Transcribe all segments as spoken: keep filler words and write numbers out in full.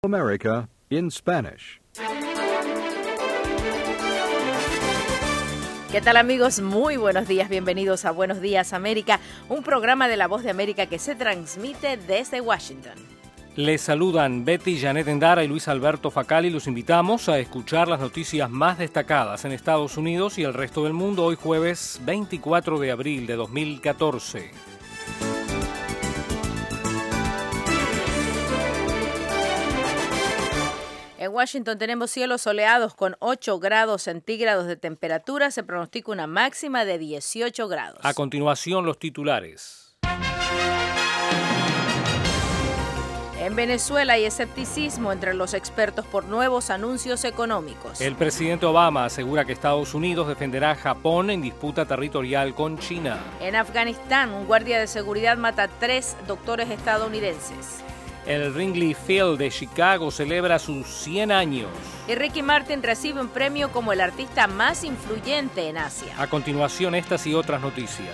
America in Spanish. ¿Qué tal, amigos? Muy buenos días, bienvenidos a Buenos Días América, un programa de La Voz de América que se transmite desde Washington. Les saludan Betty, Janet Endara y Luis Alberto Facali. Los invitamos a escuchar las noticias más destacadas en Estados Unidos y el resto del mundo hoy jueves veinticuatro de abril de dos mil catorce. En Washington tenemos cielos soleados con ocho grados centígrados de temperatura. Se pronostica una máxima de dieciocho grados. A continuación, los titulares. En Venezuela hay escepticismo entre los expertos por nuevos anuncios económicos. El presidente Obama asegura que Estados Unidos defenderá a Japón en disputa territorial con China. En Afganistán, un guardia de seguridad mata a tres doctores estadounidenses. El Wrigley Field de Chicago celebra sus cien años. Y Ricky Martin recibe un premio como el artista más influyente en Asia. A continuación, estas y otras noticias.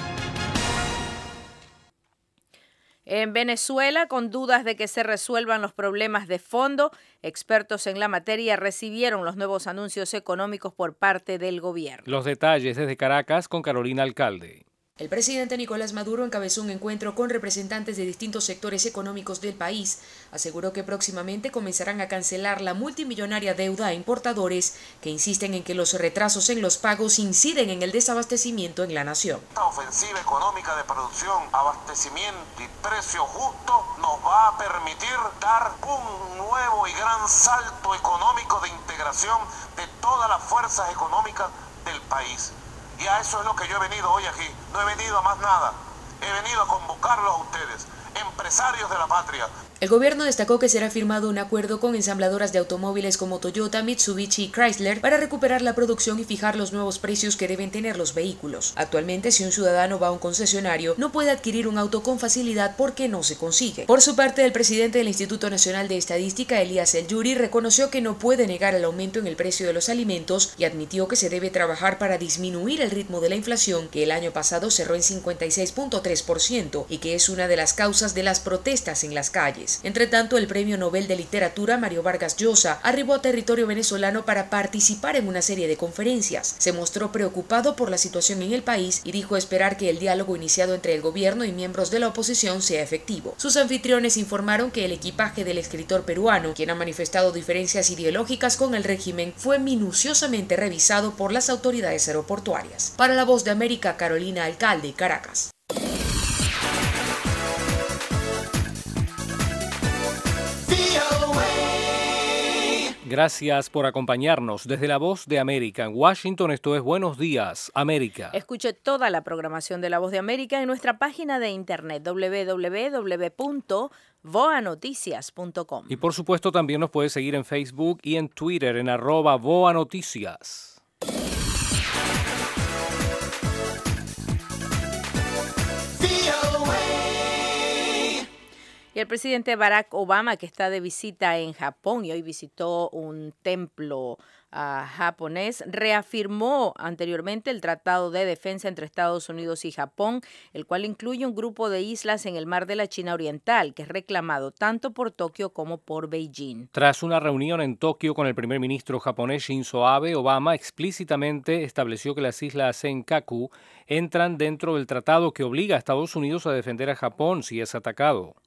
En Venezuela, con dudas de que se resuelvan los problemas de fondo, expertos en la materia recibieron los nuevos anuncios económicos por parte del gobierno. Los detalles desde Caracas con Carolina Alcalde. El presidente Nicolás Maduro encabezó un encuentro con representantes de distintos sectores económicos del país. Aseguró que próximamente comenzarán a cancelar la multimillonaria deuda a importadores que insisten en que los retrasos en los pagos inciden en el desabastecimiento en la nación. Esta ofensiva económica de producción, abastecimiento y precio justo nos va a permitir dar un nuevo y gran salto económico de integración de todas las fuerzas económicas del país. Y a eso es lo que yo he venido hoy aquí. No he venido a más nada. He venido a convocarlos a ustedes, empresarios de la patria. El gobierno destacó que será firmado un acuerdo con ensambladoras de automóviles como Toyota, Mitsubishi y Chrysler para recuperar la producción y fijar los nuevos precios que deben tener los vehículos. Actualmente, si un ciudadano va a un concesionario, no puede adquirir un auto con facilidad porque no se consigue. Por su parte, el presidente del Instituto Nacional de Estadística, Elías El Yuri, reconoció que no puede negar el aumento en el precio de los alimentos y admitió que se debe trabajar para disminuir el ritmo de la inflación, que el año pasado cerró en cincuenta y seis punto tres por ciento y que es una de las causas de las protestas en las calles. Entre tanto, el Premio Nobel de Literatura Mario Vargas Llosa arribó a territorio venezolano para participar en una serie de conferencias. Se mostró preocupado por la situación en el país y dijo esperar que el diálogo iniciado entre el gobierno y miembros de la oposición sea efectivo. Sus anfitriones informaron que el equipaje del escritor peruano, quien ha manifestado diferencias ideológicas con el régimen, fue minuciosamente revisado por las autoridades aeroportuarias. Para La Voz de América, Carolina Alcalde, Caracas. Gracias por acompañarnos desde La Voz de América en Washington. Esto es Buenos Días América. Escuche toda la programación de La Voz de América en nuestra página de internet doble u doble u doble u punto voa noticias punto com. Y por supuesto también nos puede seguir en Facebook y en Twitter en arroba Voa Noticias. Y el presidente Barack Obama, que está de visita en Japón y hoy visitó un templo uh, japonés, reafirmó anteriormente el Tratado de Defensa entre Estados Unidos y Japón, el cual incluye un grupo de islas en el mar de la China Oriental, que es reclamado tanto por Tokio como por Beijing. Tras una reunión en Tokio con el primer ministro japonés Shinzo Abe, Obama explícitamente estableció que las islas Senkaku entran dentro del tratado que obliga a Estados Unidos a defender a Japón si es atacado.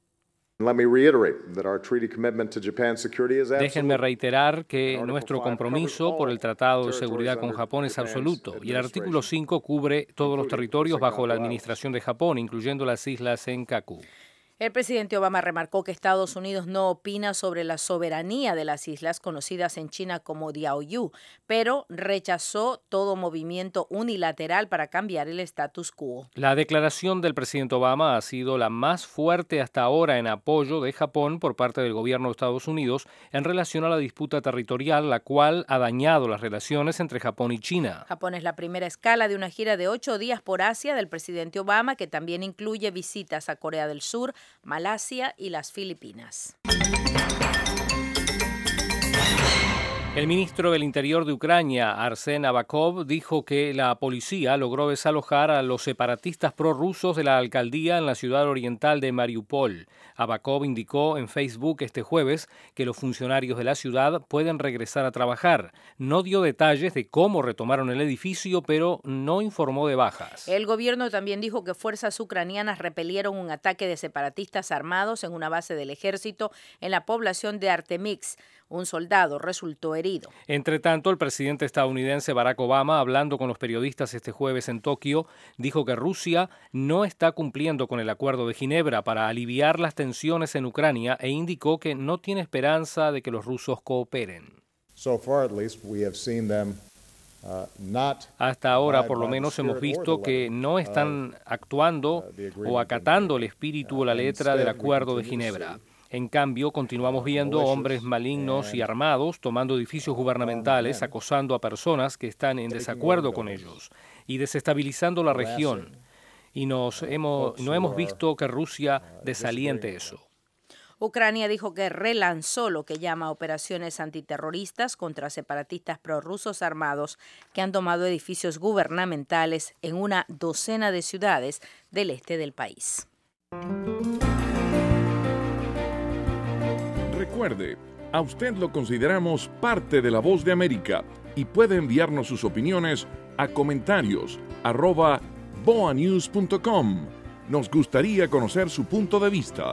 Déjenme reiterar que nuestro compromiso por el Tratado de Seguridad con Japón es absoluto y el artículo cinco cubre todos los territorios bajo la administración de Japón, incluyendo las islas Senkaku. El presidente Obama remarcó que Estados Unidos no opina sobre la soberanía de las islas conocidas en China como Diaoyu, pero rechazó todo movimiento unilateral para cambiar el status quo. La declaración del presidente Obama ha sido la más fuerte hasta ahora en apoyo de Japón por parte del gobierno de Estados Unidos en relación a la disputa territorial, la cual ha dañado las relaciones entre Japón y China. Japón es la primera escala de una gira de ocho días por Asia del presidente Obama, que también incluye visitas a Corea del Sur, Malasia y las Filipinas. El ministro del Interior de Ucrania, Arsen Avakov, dijo que la policía logró desalojar a los separatistas prorrusos de la alcaldía en la ciudad oriental de Mariupol. Avakov indicó en Facebook este jueves que los funcionarios de la ciudad pueden regresar a trabajar. No dio detalles de cómo retomaron el edificio, pero no informó de bajas. El gobierno también dijo que fuerzas ucranianas repelieron un ataque de separatistas armados en una base del ejército en la población de Artemix. Un soldado resultó herido. Entre tanto, el presidente estadounidense Barack Obama, hablando con los periodistas este jueves en Tokio, dijo que Rusia no está cumpliendo con el Acuerdo de Ginebra para aliviar las tensiones en Ucrania e indicó que no tiene esperanza de que los rusos cooperen. Hasta ahora, por lo menos, hemos visto que no están actuando o acatando el espíritu o la letra del Acuerdo de Ginebra. En cambio, continuamos viendo hombres malignos y armados tomando edificios gubernamentales, acosando a personas que están en desacuerdo con ellos y desestabilizando la región. Y nos hemos, no hemos visto que Rusia desaliente eso. Ucrania dijo que relanzó lo que llama operaciones antiterroristas contra separatistas prorrusos armados que han tomado edificios gubernamentales en una docena de ciudades del este del país. Recuerde, a usted lo consideramos parte de La Voz de América y puede enviarnos sus opiniones a comentarios arroba boanews punto com. Nos gustaría conocer su punto de vista.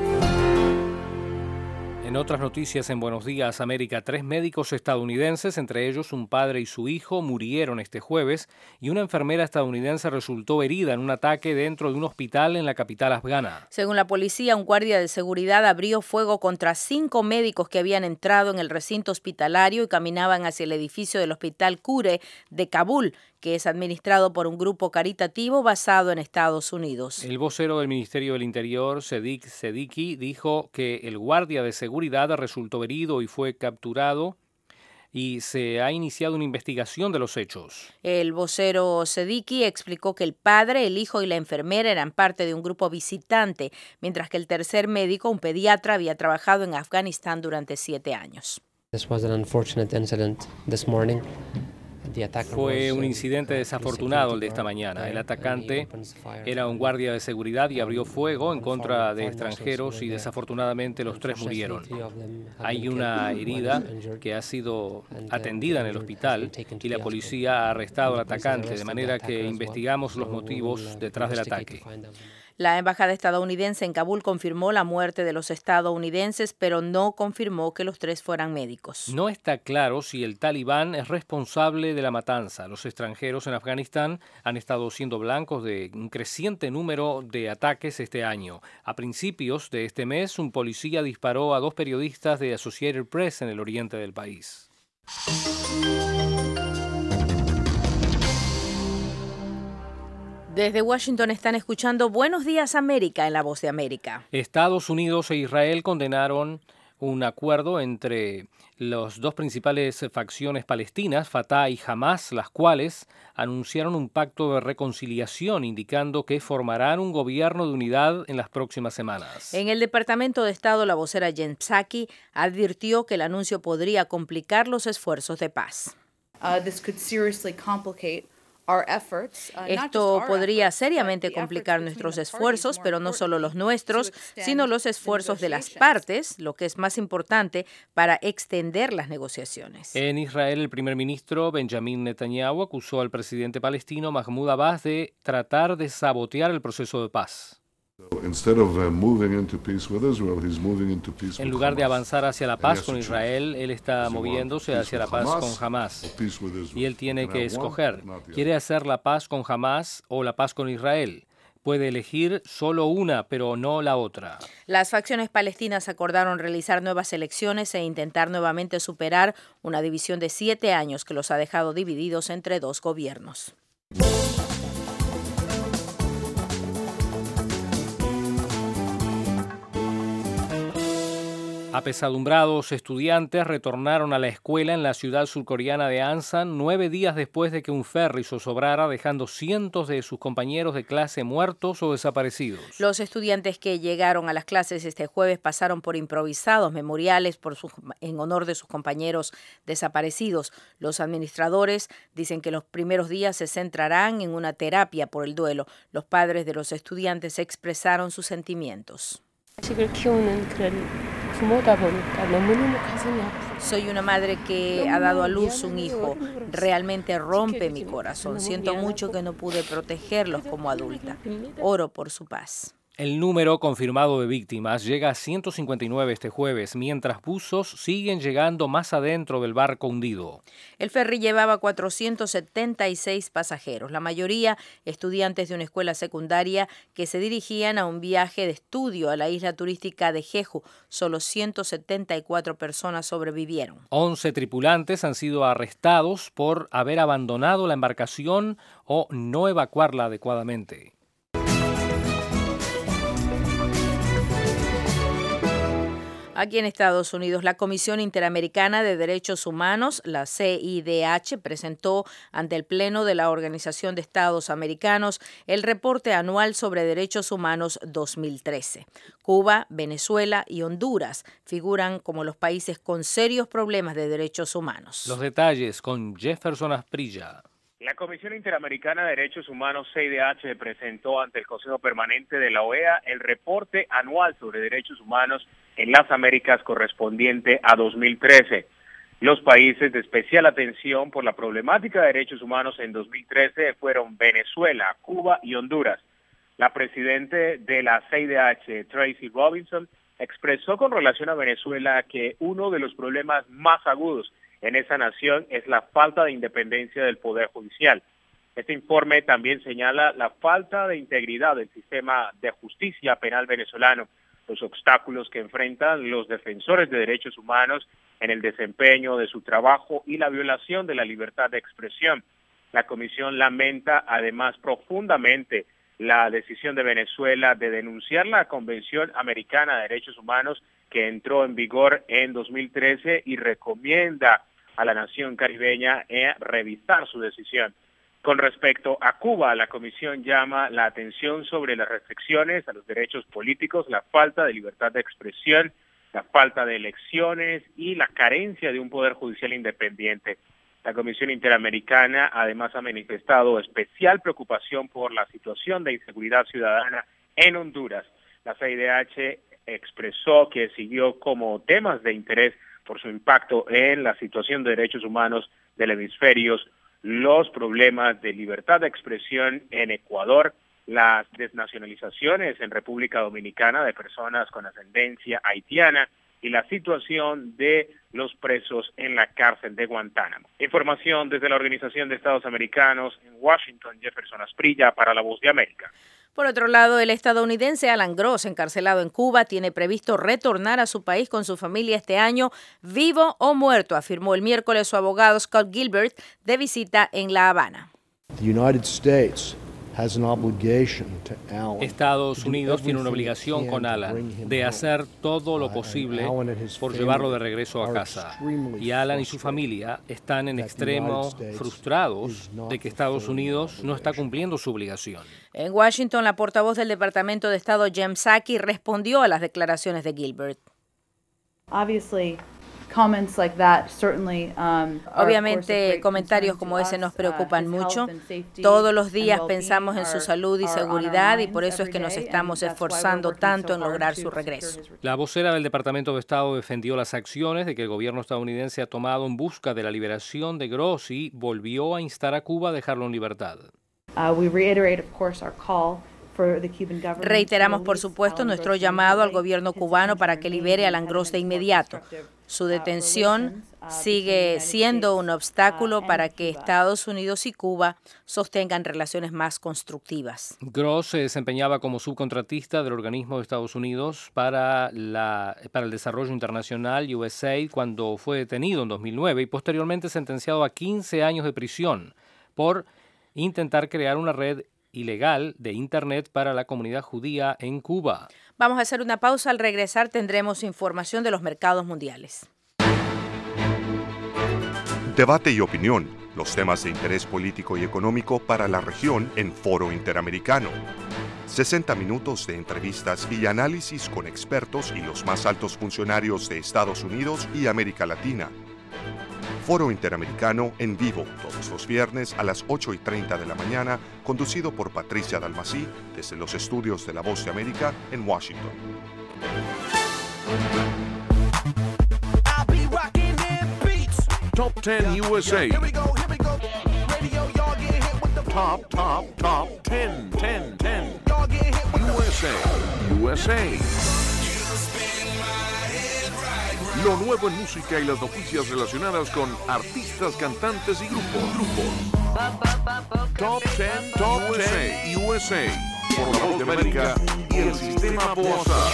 En otras noticias en Buenos Días, América, tres médicos estadounidenses, entre ellos un padre y su hijo, murieron este jueves y una enfermera estadounidense resultó herida en un ataque dentro de un hospital en la capital afgana. Según la policía, un guardia de seguridad abrió fuego contra cinco médicos que habían entrado en el recinto hospitalario y caminaban hacia el edificio del Hospital Cure de Kabul, que es administrado por un grupo caritativo basado en Estados Unidos. El vocero del Ministerio del Interior, Sadiq Seddiqui, dijo que el guardia de seguridad resultó herido y fue capturado y se ha iniciado una investigación de los hechos. El vocero Seddiqui explicó que el padre, el hijo y la enfermera eran parte de un grupo visitante, mientras que el tercer médico, un pediatra, había trabajado en Afganistán durante siete años. This was an unfortunate incident this morning. Fue un incidente desafortunado el de esta mañana. El atacante era un guardia de seguridad y abrió fuego en contra de extranjeros y desafortunadamente los tres murieron. Hay una herida que ha sido atendida en el hospital y la policía ha arrestado al atacante, de manera que investigamos los motivos detrás del ataque. La embajada estadounidense en Kabul confirmó la muerte de los estadounidenses, pero no confirmó que los tres fueran médicos. No está claro si el Talibán es responsable de la matanza. Los extranjeros en Afganistán han estado siendo blancos de un creciente número de ataques este año. A principios de este mes, un policía disparó a dos periodistas de Associated Press en el oriente del país. Desde Washington están escuchando Buenos Días América en La Voz de América. Estados Unidos e Israel condenaron un acuerdo entre las dos principales facciones palestinas, Fatah y Hamas, las cuales anunciaron un pacto de reconciliación indicando que formarán un gobierno de unidad en las próximas semanas. En el Departamento de Estado, la vocera Jen Psaki advirtió que el anuncio podría complicar los esfuerzos de paz. Uh, this could seriously complicate Esto podría seriamente complicar nuestros esfuerzos, pero no solo los nuestros, sino los esfuerzos de las partes, lo que es más importante, para extender las negociaciones. En Israel, el primer ministro Benjamin Netanyahu acusó al presidente palestino Mahmoud Abbas de tratar de sabotear el proceso de paz. En lugar de avanzar hacia la paz con Israel, él está moviéndose hacia la paz con Hamas. Y él tiene que escoger. ¿Quiere hacer la paz con Hamas o la paz con Israel? Puede elegir solo una, pero no la otra. Las facciones palestinas acordaron realizar nuevas elecciones e intentar nuevamente superar una división de siete años que los ha dejado divididos entre dos gobiernos. Apesadumbrados estudiantes retornaron a la escuela en la ciudad surcoreana de Ansan nueve días después de que un ferry zozobrara, dejando cientos de sus compañeros de clase muertos o desaparecidos. Los estudiantes que llegaron a las clases este jueves pasaron por improvisados memoriales por sus, en honor de sus compañeros desaparecidos. Los administradores dicen que los primeros días se centrarán en una terapia por el duelo. Los padres de los estudiantes expresaron sus sentimientos. Soy una madre que ha dado a luz un hijo. Realmente rompe mi corazón. Siento mucho que no pude protegerlos como adulta. Oro por su paz. El número confirmado de víctimas llega a ciento cincuenta y nueve este jueves, mientras buzos siguen llegando más adentro del barco hundido. El ferry llevaba cuatrocientos setenta y seis pasajeros, la mayoría estudiantes de una escuela secundaria que se dirigían a un viaje de estudio a la isla turística de Jeju. Solo ciento setenta y cuatro personas sobrevivieron. once tripulantes han sido arrestados por haber abandonado la embarcación o no evacuarla adecuadamente. Aquí en Estados Unidos, la Comisión Interamericana de Derechos Humanos, la C I D H, presentó ante el Pleno de la Organización de Estados Americanos el reporte anual sobre derechos humanos dos mil trece. Cuba, Venezuela y Honduras figuran como los países con serios problemas de derechos humanos. Los detalles con Jefferson Asprilla. La Comisión Interamericana de Derechos Humanos, C I D H, presentó ante el Consejo Permanente de la O E A el reporte anual sobre derechos humanos en las Américas correspondiente a dos mil trece. Los países de especial atención por la problemática de derechos humanos en dos mil trece fueron Venezuela, Cuba y Honduras. La presidente de la C I D H, Tracy Robinson, expresó con relación a Venezuela que uno de los problemas más agudos en esa nación es la falta de independencia del Poder Judicial. Este informe también señala la falta de integridad del sistema de justicia penal venezolano, los obstáculos que enfrentan los defensores de derechos humanos en el desempeño de su trabajo y la violación de la libertad de expresión. La Comisión lamenta además profundamente la decisión de Venezuela de denunciar la Convención Americana de Derechos Humanos que entró en vigor en dos mil trece y recomienda a la nación caribeña eh, revisar su decisión. Con respecto a Cuba, la Comisión llama la atención sobre las restricciones a los derechos políticos, la falta de libertad de expresión, la falta de elecciones y la carencia de un poder judicial independiente. La Comisión Interamericana además ha manifestado especial preocupación por la situación de inseguridad ciudadana en Honduras. La C I D H expresó que siguió como temas de interés por su impacto en la situación de derechos humanos del hemisferio, los problemas de libertad de expresión en Ecuador, las desnacionalizaciones en República Dominicana de personas con ascendencia haitiana y la situación de los presos en la cárcel de Guantánamo. Información desde la Organización de Estados Americanos en Washington, Jefferson Asprilla para La Voz de América. Por otro lado, el estadounidense Alan Gross, encarcelado en Cuba, tiene previsto retornar a su país con su familia este año, vivo o muerto, afirmó el miércoles su abogado Scott Gilbert de visita en La Habana. The United States Estados Unidos tiene una obligación con Alan de hacer todo lo posible por llevarlo de regreso a casa. Y Alan y su familia están en extremo frustrados de que Estados Unidos no está cumpliendo su obligación. En Washington, la portavoz del Departamento de Estado, Jen Psaki, respondió a las declaraciones de Gilbert. Obviously, comments like that certainly, um, Obviamente, comentarios como ese nos preocupan mucho. Todos los días pensamos en su salud y seguridad y por eso es que nos estamos esforzando tanto en lograr su regreso. La vocera del Departamento de Estado defendió las acciones de que el gobierno estadounidense ha tomado en busca de la liberación de Gross y volvió a instar a Cuba a dejarlo en libertad. Uh, we reiterate, of course, our call. Reiteramos, por supuesto, nuestro llamado al gobierno cubano para que libere a Alan Gross de inmediato. Su detención sigue siendo un obstáculo para que Estados Unidos y Cuba sostengan relaciones más constructivas. Gross se desempeñaba como subcontratista del organismo de Estados Unidos para, la, para el desarrollo internacional U S A I D cuando fue detenido en dos mil nueve y posteriormente sentenciado a quince años de prisión por intentar crear una red ilegal de Internet para la comunidad judía en Cuba. Vamos a hacer una pausa. Al regresar tendremos información de los mercados mundiales. Debate y opinión, los temas de interés político y económico para la región en Foro Interamericano. sesenta minutos de entrevistas y análisis con expertos y los más altos funcionarios de Estados Unidos y América Latina. Foro Interamericano en vivo todos los viernes a las ocho y treinta de la mañana, conducido por Patricia Dalmací desde los estudios de La Voz de América en Washington. Top ten U S A. Top, top, top ten, ten, ten. U S A, U S A. Lo nuevo en música y las noticias relacionadas con artistas, cantantes y grupos. grupos. Top ten, Top ten U S A. Por La Voz de América y el Sistema Boazar.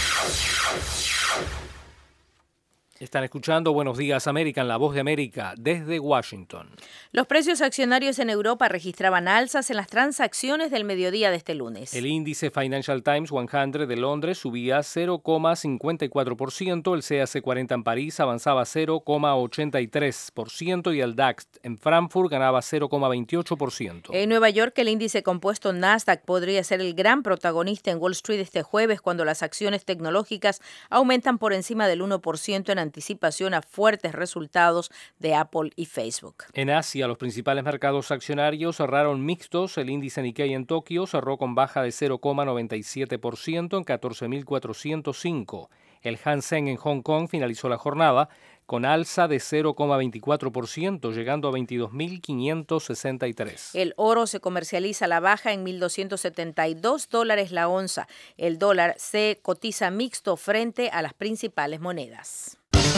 Están escuchando Buenos Días América en La Voz de América desde Washington. Los precios accionarios en Europa registraban alzas en las transacciones del mediodía de este lunes. El índice Financial Times cien de Londres subía cero coma cincuenta y cuatro por ciento, el C A C cuarenta en París avanzaba cero coma ochenta y tres por ciento y el DAX en Frankfurt ganaba cero coma veintiocho por ciento. En Nueva York, el índice compuesto Nasdaq podría ser el gran protagonista en Wall Street este jueves cuando las acciones tecnológicas aumentan por encima del uno por ciento en anticipación a fuertes resultados de Apple y Facebook. En Asia, los principales mercados accionarios cerraron mixtos. El índice Nikkei en Tokio cerró con baja de cero coma noventa y siete por ciento en catorce mil cuatrocientos cinco. El Hang Seng en Hong Kong finalizó la jornada con alza de cero coma veinticuatro por ciento, llegando a veintidós mil quinientos sesenta y tres. El oro se comercializa a la baja en mil doscientos setenta y dos dólares la onza. El dólar se cotiza mixto frente a las principales monedas.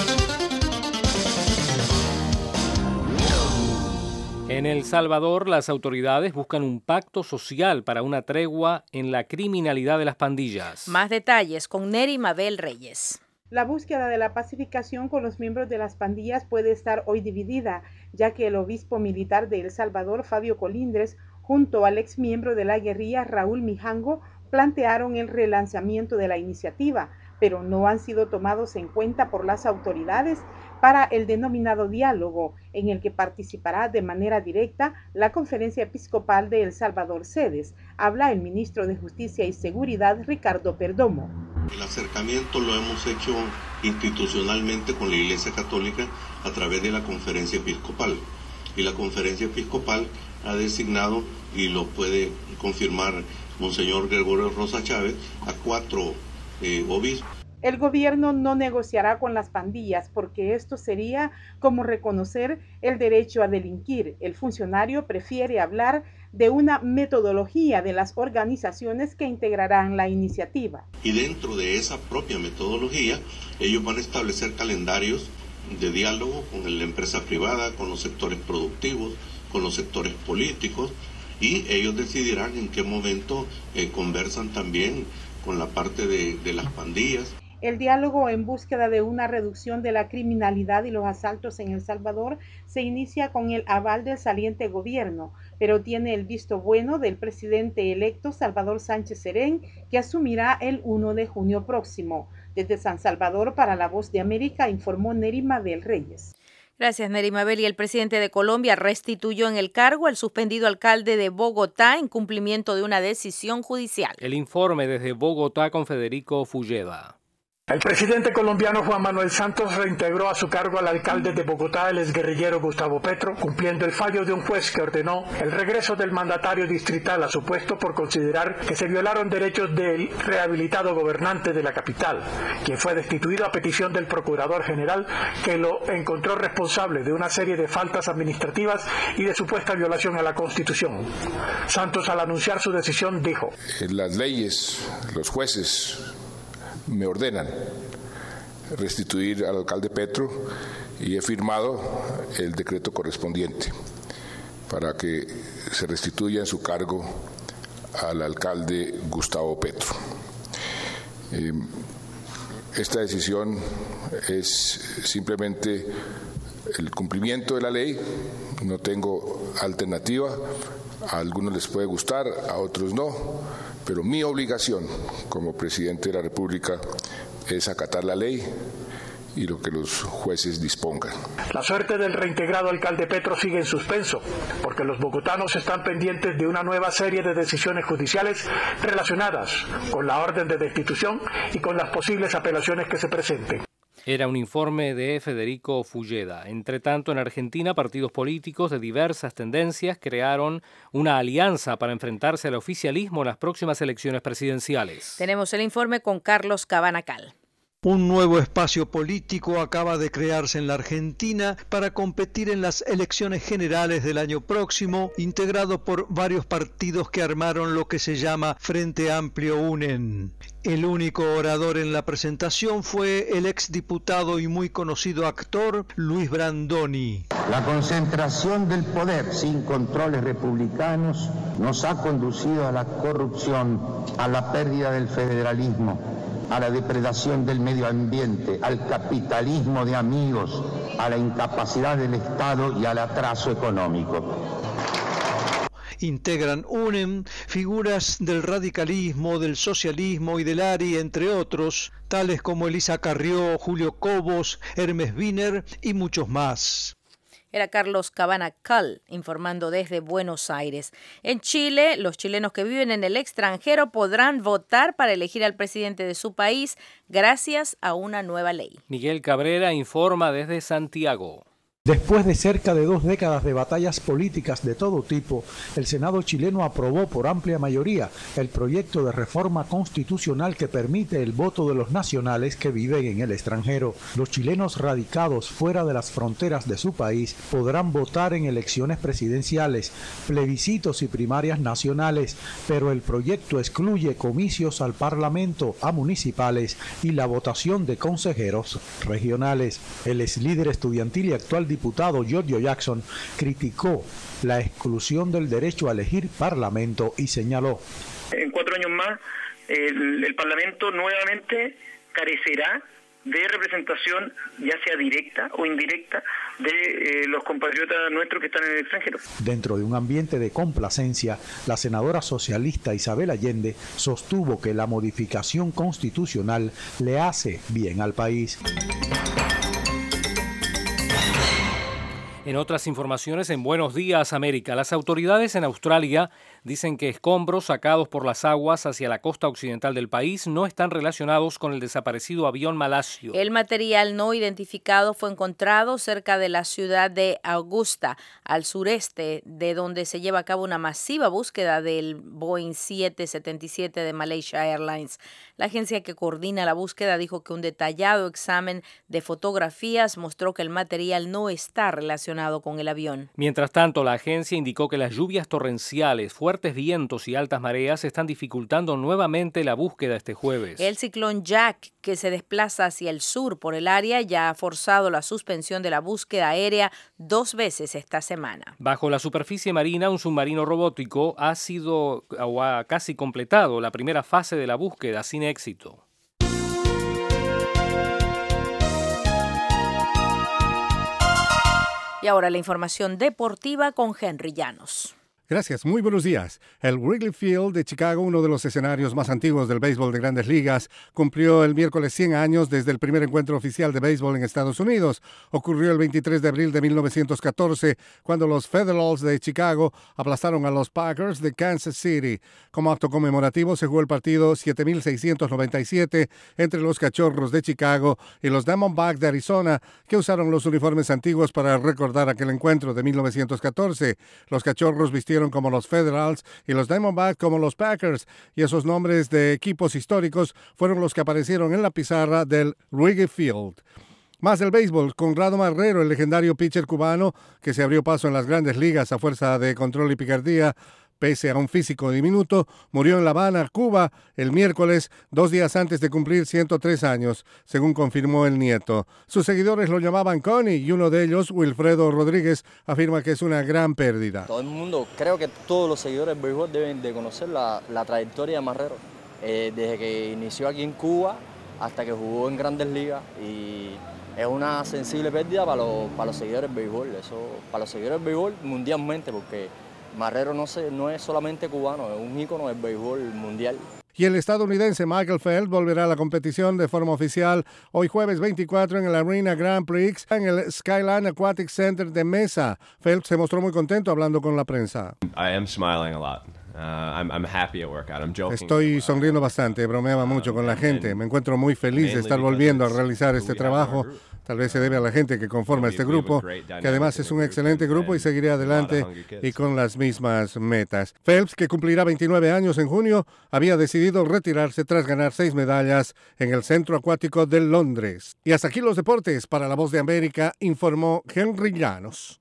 En El Salvador, las autoridades buscan un pacto social para una tregua en la criminalidad de las pandillas. Más detalles con Neri Mabel Reyes. La búsqueda de la pacificación con los miembros de las pandillas puede estar hoy dividida, ya que el obispo militar de El Salvador, Fabio Colindres, junto al exmiembro de la guerrilla, Raúl Mijango, plantearon el relanzamiento de la iniciativa, pero no han sido tomados en cuenta por las autoridades para el denominado diálogo, en el que participará de manera directa la Conferencia Episcopal de El Salvador Sedes. Habla el ministro de Justicia y Seguridad, Ricardo Perdomo. El acercamiento lo hemos hecho institucionalmente con la Iglesia Católica a través de la Conferencia Episcopal. Y la Conferencia Episcopal ha designado, y lo puede confirmar Monseñor Gregorio Rosa Chávez, a cuatro eh, obispos. El gobierno no negociará con las pandillas porque esto sería como reconocer el derecho a delinquir. El funcionario prefiere hablar de una metodología de las organizaciones que integrarán la iniciativa. Y dentro de esa propia metodología, ellos van a establecer calendarios de diálogo con la empresa privada, con los sectores productivos, con los sectores políticos, y ellos decidirán en qué momento eh, conversan también con la parte de, de las pandillas. El diálogo en búsqueda de una reducción de la criminalidad y los asaltos en El Salvador se inicia con el aval del saliente gobierno, pero tiene el visto bueno del presidente electo Salvador Sánchez Serén, que asumirá el primero de junio próximo. Desde San Salvador, para La Voz de América, informó Neri Mabel Reyes. Gracias, Neri Mabel. Y el presidente de Colombia restituyó en el cargo al suspendido alcalde de Bogotá en cumplimiento de una decisión judicial. El informe desde Bogotá con Federico Fulleda. El presidente colombiano Juan Manuel Santos reintegró a su cargo al alcalde de Bogotá, el exguerrillero Gustavo Petro, cumpliendo el fallo de un juez que ordenó el regreso del mandatario distrital a su puesto por considerar que se violaron derechos del rehabilitado gobernante de la capital, quien fue destituido a petición del procurador general, que lo encontró responsable de una serie de faltas administrativas y de supuesta violación a la Constitución. Santos, al anunciar su decisión, dijo: las leyes, los jueces me ordenan restituir al alcalde Petro y he firmado el decreto correspondiente para que se restituya en su cargo al alcalde Gustavo Petro. Eh, esta decisión es simplemente el cumplimiento de la ley, no tengo alternativa, a algunos les puede gustar, a otros no. Pero mi obligación como presidente de la República es acatar la ley y lo que los jueces dispongan. La suerte del reintegrado alcalde Petro sigue en suspenso, porque los bogotanos están pendientes de una nueva serie de decisiones judiciales relacionadas con la orden de destitución y con las posibles apelaciones que se presenten. Era un informe de Federico Fulleda. Entre tanto, en Argentina, partidos políticos de diversas tendencias crearon una alianza para enfrentarse al oficialismo en las próximas elecciones presidenciales. Tenemos el informe con Carlos Cabanacal. Un nuevo espacio político acaba de crearse en la Argentina para competir en las elecciones generales del año próximo, integrado por varios partidos que armaron lo que se llama Frente Amplio UNEN. El único orador en la presentación fue el exdiputado y muy conocido actor Luis Brandoni. La concentración del poder sin controles republicanos nos ha conducido a la corrupción, a la pérdida del federalismo, a la depredación del medio ambiente, al capitalismo de amigos, a la incapacidad del Estado y al atraso económico. Integran UNEN figuras del radicalismo, del socialismo y del A R I, entre otros, tales como Elisa Carrió, Julio Cobos, Hermes Wiener y muchos más. Era Carlos Cabanacal informando desde Buenos Aires. En Chile, los chilenos que viven en el extranjero podrán votar para elegir al presidente de su país gracias a una nueva ley. Miguel Cabrera informa desde Santiago. Después de cerca de dos décadas de batallas políticas de todo tipo, el Senado chileno aprobó por amplia mayoría el proyecto de reforma constitucional que permite el voto de los nacionales que viven en el extranjero. Los chilenos radicados fuera de las fronteras de su país podrán votar en elecciones presidenciales, plebiscitos y primarias nacionales, pero el proyecto excluye comicios al Parlamento, a municipales y la votación de consejeros regionales. El ex líder estudiantil y actual diputado Giorgio Jackson criticó la exclusión del derecho a elegir parlamento y señaló: en cuatro años más el, el parlamento nuevamente carecerá de representación, ya sea directa o indirecta, de eh, los compatriotas nuestros que están en el extranjero. Dentro de un ambiente de complacencia, la senadora socialista Isabel Allende sostuvo que la modificación constitucional le hace bien al país. En otras informaciones, en Buenos Días, América, las autoridades en Australia dicen que escombros sacados por las aguas hacia la costa occidental del país no están relacionados con el desaparecido avión malasio. El material no identificado fue encontrado cerca de la ciudad de Augusta, al sureste, de donde se lleva a cabo una masiva búsqueda del Boeing siete setenta y siete de Malaysia Airlines. La agencia que coordina la búsqueda dijo que un detallado examen de fotografías mostró que el material no está relacionado con el avión. Mientras tanto, la agencia indicó que las lluvias torrenciales, fuertes vientos y altas mareas están dificultando nuevamente la búsqueda este jueves. El ciclón Jack, que se desplaza hacia el sur por el área, ya ha forzado la suspensión de la búsqueda aérea dos veces esta semana. Bajo la superficie marina, un submarino robótico ha sido o ha casi completado la primera fase de la búsqueda sin éxito. Y ahora la información deportiva con Henry Llanos. Gracias, muy buenos días. El Wrigley Field de Chicago, uno de los escenarios más antiguos del béisbol de Grandes Ligas, cumplió el miércoles cien años desde el primer encuentro oficial de béisbol en Estados Unidos. Ocurrió el veintitrés de abril de mil novecientos catorce, cuando los Federals de Chicago aplastaron a los Packers de Kansas City. Como acto conmemorativo se jugó el partido siete mil seiscientos noventa y siete entre los Cachorros de Chicago y los Diamondbacks de Arizona, que usaron los uniformes antiguos para recordar aquel encuentro de mil novecientos catorce. Los Cachorros vistieron como los Federals y los Diamondbacks como los Packers, y esos nombres de equipos históricos fueron los que aparecieron en la pizarra del Wrigley Field. Más del béisbol, Conrado Marrero, el legendario pitcher cubano que se abrió paso en las Grandes Ligas a fuerza de control y picardía, pese a un físico diminuto, murió en La Habana, Cuba, el miércoles, dos días antes de cumplir ciento tres años, según confirmó el nieto. Sus seguidores lo llamaban Connie, y uno de ellos, Wilfredo Rodríguez, afirma que es una gran pérdida. Todo el mundo, creo que todos los seguidores del béisbol deben de conocer la, la trayectoria de Marrero, eh, desde que inició aquí en Cuba hasta que jugó en Grandes Ligas, y es una sensible pérdida para los, para los seguidores del béisbol, eso, para los seguidores del béisbol mundialmente, porque Marrero no, se, no es solamente cubano, es un ícono del béisbol mundial. Y el estadounidense Michael Phelps volverá a la competición de forma oficial hoy jueves veinticuatro en el Arena Grand Prix en el Skyline Aquatic Center de Mesa. Phelps se mostró muy contento hablando con la prensa. I am smiling a lot. Uh, I'm, I'm happy at workout. I'm joking. Estoy sonriendo bastante, bromeaba mucho con la gente. Me encuentro muy feliz de estar volviendo a realizar este trabajo. Tal vez se debe a la gente que conforma este grupo, que además es un excelente grupo y seguiré adelante y con las mismas metas. Phelps, que cumplirá veintinueve años en junio, había decidido retirarse tras ganar seis medallas en el Centro Acuático de Londres. Y hasta aquí los deportes. Para La Voz de América, informó Henry Llanos.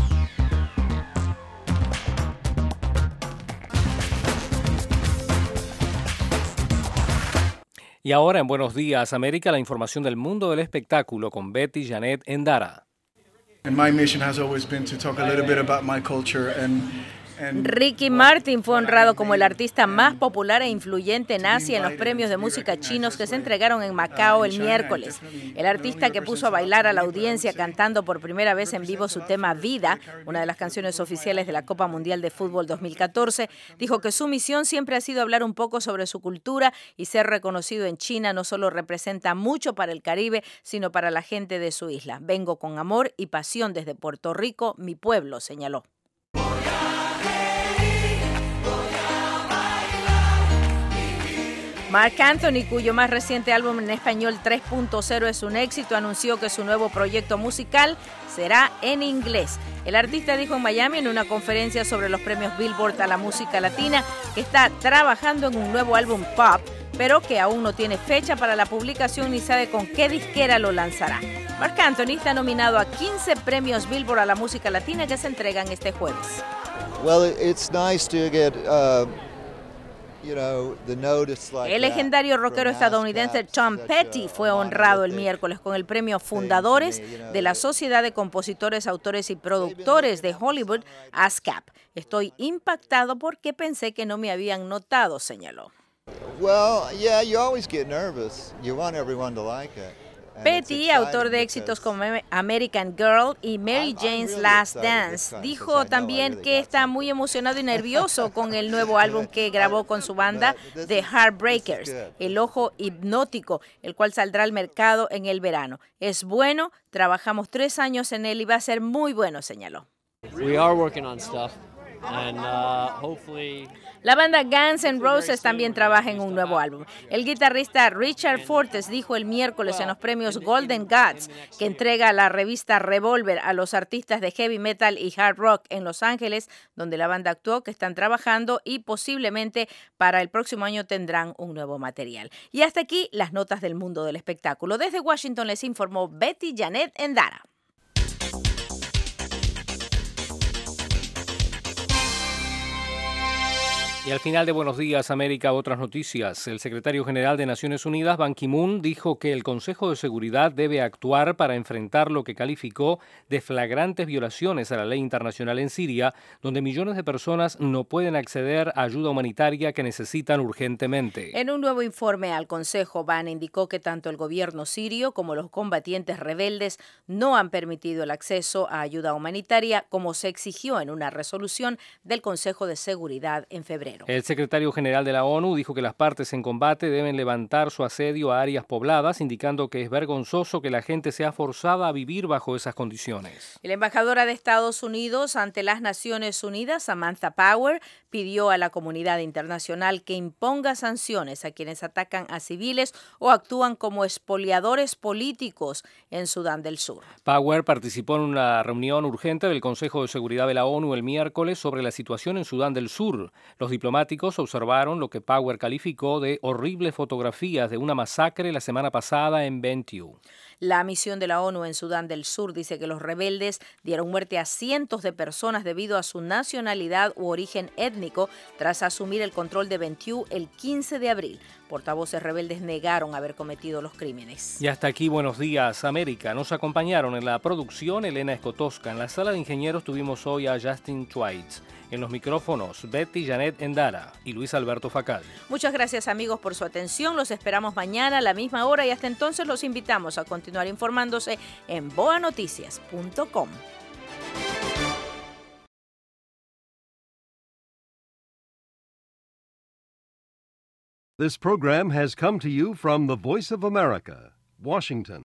Y ahora en Buenos Días América, la información del mundo del espectáculo con Betty Janet Endara. And my mission has always been to talk a little bit about my culture and Ricky Martin fue honrado como el artista más popular e influyente en Asia en los premios de música chinos que se entregaron en Macao el miércoles. El artista, que puso a bailar a la audiencia cantando por primera vez en vivo su tema Vida, una de las canciones oficiales de la Copa Mundial de Fútbol dos mil catorce, dijo que su misión siempre ha sido hablar un poco sobre su cultura y ser reconocido en China no solo representa mucho para el Caribe, sino para la gente de su isla. Vengo con amor y pasión desde Puerto Rico, mi pueblo, señaló. Marc Anthony, cuyo más reciente álbum en español tres punto cero es un éxito, anunció que su nuevo proyecto musical será en inglés. El artista dijo en Miami en una conferencia sobre los premios Billboard a la música latina que está trabajando en un nuevo álbum pop, pero que aún no tiene fecha para la publicación ni sabe con qué disquera lo lanzará. Marc Anthony está nominado a quince premios Billboard a la música latina que se entregan este jueves. Well, it's nice to get, uh... El legendario rockero estadounidense Tom Petty fue honrado el miércoles con el premio Fundadores de la Sociedad de Compositores, Autores y Productores de Hollywood, ASCAP. Estoy impactado porque pensé que no me habían notado, señaló. Well, yeah, you always get nervous. You want everyone to like it. Petty, autor de éxitos como American Girl y Mary Jane's Last Dance, dijo también que está muy emocionado y nervioso con el nuevo álbum que grabó con su banda The Heartbreakers, El Ojo Hipnótico, el cual saldrá al mercado en el verano. Es bueno, trabajamos tres años en él y va a ser muy bueno, señaló. We are working on stuff. And, uh, hopefully... La banda Guns N' Roses también trabaja en un nuevo álbum. El guitarrista Richard Fortes dijo el miércoles en los premios Golden Gods, que entrega la revista Revolver a los artistas de heavy metal y hard rock en Los Ángeles, donde la banda actuó, que están trabajando y posiblemente para el próximo año tendrán un nuevo material. Y hasta aquí las notas del mundo del espectáculo. Desde Washington les informó Betty Janet Endara. Y al final de Buenos Días América, otras noticias. El secretario general de Naciones Unidas, Ban Ki-moon, dijo que el Consejo de Seguridad debe actuar para enfrentar lo que calificó de flagrantes violaciones a la ley internacional en Siria, donde millones de personas no pueden acceder a ayuda humanitaria que necesitan urgentemente. En un nuevo informe al Consejo, Ban indicó que tanto el gobierno sirio como los combatientes rebeldes no han permitido el acceso a ayuda humanitaria como se exigió en una resolución del Consejo de Seguridad en febrero. El secretario general de la ONU dijo que las partes en combate deben levantar su asedio a áreas pobladas, indicando que es vergonzoso que la gente sea forzada a vivir bajo esas condiciones. La embajadora de Estados Unidos ante las Naciones Unidas, Samantha Power, pidió a la comunidad internacional que imponga sanciones a quienes atacan a civiles o actúan como expoliadores políticos en Sudán del Sur. Power participó en una reunión urgente del Consejo de Seguridad de la ONU el miércoles sobre la situación en Sudán del Sur. Los diplomáticos observaron lo que Power calificó de horribles fotografías de una masacre la semana pasada en Bentiu. La misión de la ONU en Sudán del Sur dice que los rebeldes dieron muerte a cientos de personas debido a su nacionalidad u origen étnico tras asumir el control de Bentiu el quince de abril. Portavoces rebeldes negaron haber cometido los crímenes. Y hasta aquí Buenos Días América. Nos acompañaron en la producción Elena Escotosca. En la sala de ingenieros tuvimos hoy a Justin Schweitz. En los micrófonos, Betty Janet Endara y Luis Alberto Facal. Muchas gracias, amigos, por su atención. Los esperamos mañana a la misma hora y hasta entonces los invitamos a continuar informándose en boa noticias punto com. This program has come to you from the Voice of America, Washington.